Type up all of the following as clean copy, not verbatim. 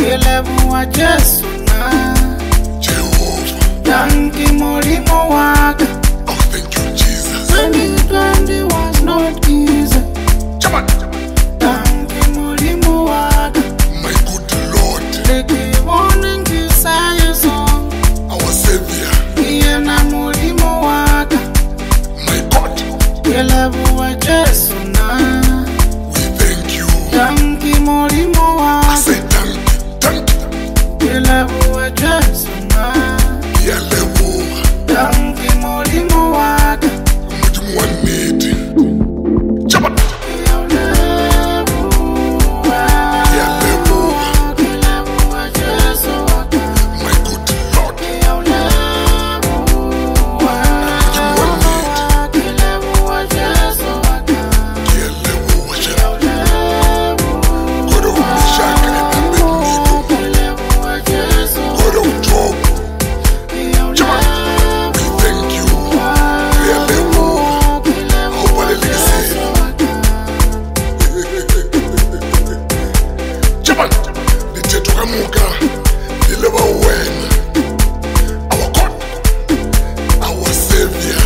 Elebuwa Jesu na Jehovah. Danki molimo waka. Oh, thank you, Jesus. 2020 was not easy. Chaman. Danki molimo waka. My good Lord. Leki morning kisaya song. Our Savior. Iyena molimo waka. My God. Elebuwa Jesu na We thank you. Danki molimo I waka. say thank you. Thank you. Elebuwa Jesu na Yalebuwa. Danki molimo waka. Mudimu wa neti. Chaman. My good Lord. Yalebuwa. God of Meshach and Abednego. God of Job. Chaman. We thank you. Yalebuwa. Haubalelekise. Chaman. Lithetho kamuka lileba wena. Our God. Our Savior.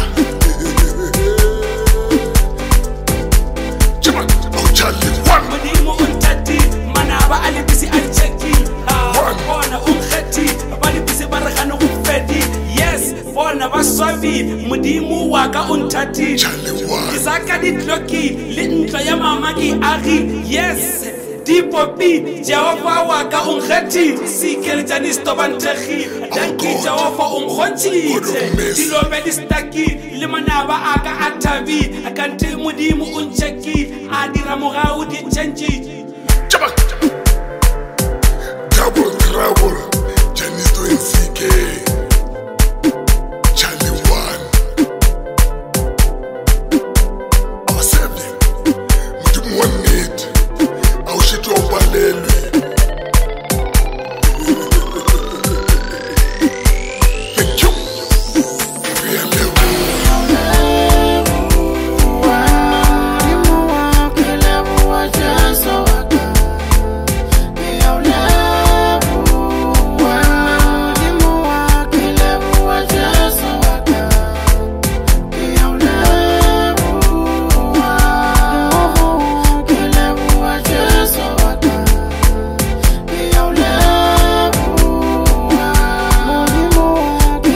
Chaman. Awuchali one. Modimo untati manaba alibisi alcheki One. bona umkheti balibisi baragana ufedi yes bona baswabi modimo wa ka untati Chali one. isaka ditloki le ntlo ya mama ke agi yes Dipopi, Jehova wa ka unkgethi sikele tjani stobantegi danki Jehova unkgontshitse dilobe di staki le manaba aka a thabi akante modimo untsheki a dira mogau di change